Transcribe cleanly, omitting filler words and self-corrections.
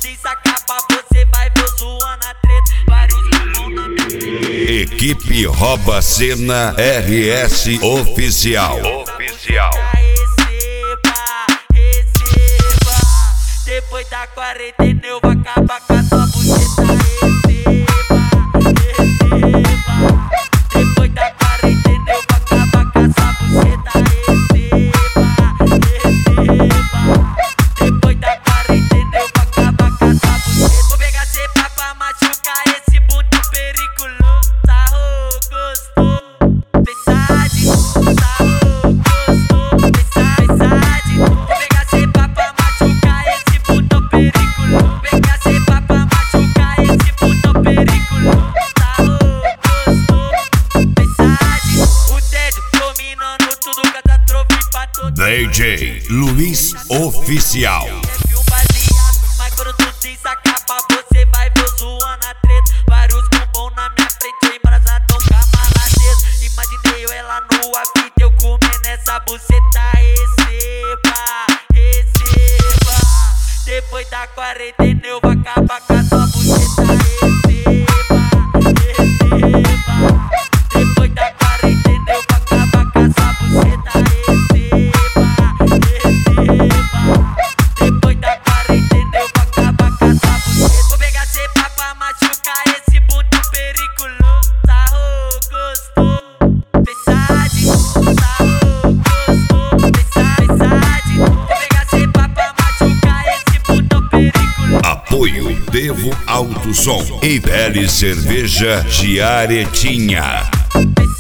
se acaba, você vai ver eu zoando a treta. Vários irmãos na minha Equipe Rouba Cena RS Oficial. Receba. Depois da quarentena eu vou acabar com a sua buceta. Receba. Depois da quarentena eu vou acabar com a sua buceta. Receba. Depois da quarentena eu vou acabar com a sua buceta. Vou pegar cepa pra machucar esse bundo periculoso. Sarro, gostou, pesadinho. Sarro, gostou, pesadinho. Vou pegar cepa pra machucar esse bundo periculoso. Vou pegar cepa pra machucar esse bundo periculoso. Sarro, gostou, pesadinho. O dedo dominando tudo, catástrofe pra todo. DJ Luiz Oficial. Mas quando tudo se acaba, você vai ver eu zoando a treta. Vários bombom na minha frente, embrasado com a mala acesa. Imaginei eu ela nua, vida eu comendo essa buceta. Receba. Depois da quarentena eu vou acabar com a sua buceta. Receba. Depois da quarentena eu vou acabar com a sua buceta. Receba. Depois da quarentena eu vou acabar com a sua buceta. Vou pegar cepa pra machucar esse bundo periculoso. Sarro, gostou, pesadinho. Sarro, gostou, pesadinho. Vou pegar cepa pra machucar esse bundo periculoso. Apoio Devo Alto Som e Belle Cerveja de Aretinha.